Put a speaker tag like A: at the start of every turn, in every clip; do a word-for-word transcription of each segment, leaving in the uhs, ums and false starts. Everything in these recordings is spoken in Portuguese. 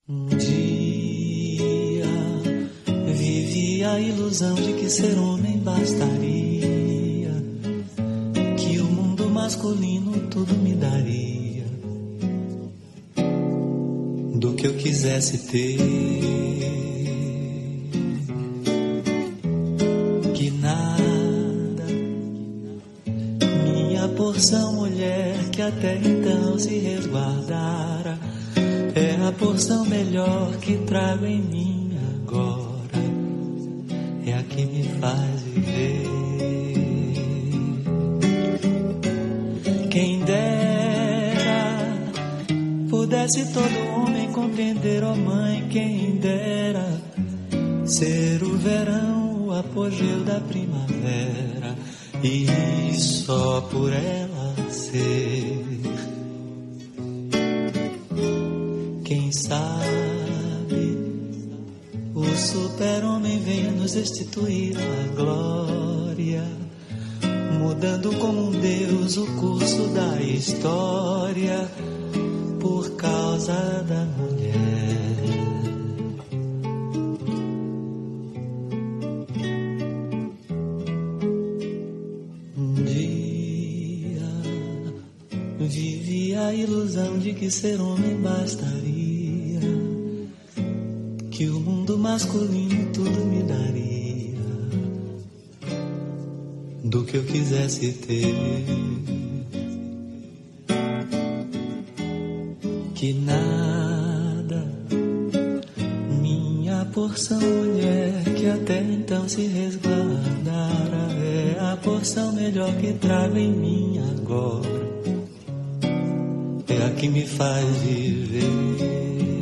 A: Um dia vivi a ilusão de que ser homem bastaria, que o mundo masculino tudo me daria, do que eu quisesse ter, que nada, minha porção mulher que até então se resguardara, é a porção melhor que trago em mim agora, é a que me faz viver. Quem dera pudesse todo homem compreender, ó mãe, quem dera ser o verão, o apogeu da primavera, e só por ela ser. Quem sabe o super-homem venha nos restituir a glória, mudando como um deus o curso da história por causa da mulher. Um dia vivi a ilusão de que ser homem bastaria, que o mundo masculino tudo me daria, do que eu quisesse ter, que nada, minha porção mulher que até então se resguardara, é a porção melhor que trago em mim agora, é a que me faz viver.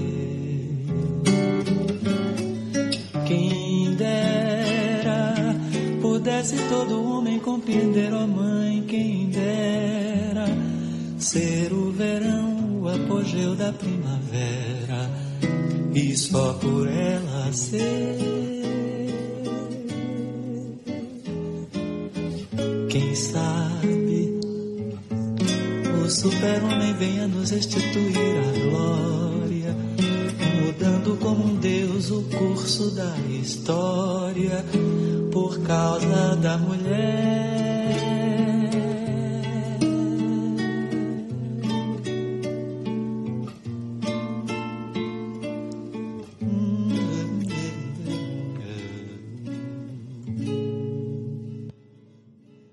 A: Quem dera pudesse todo homem compreender, ó mãe, quem dera ser o verão, o apogeu da primavera, e só por ela ser. Quem sabe o super-homem venha nos restituir a glória, mudando como um deus o curso da história por causa da mulher.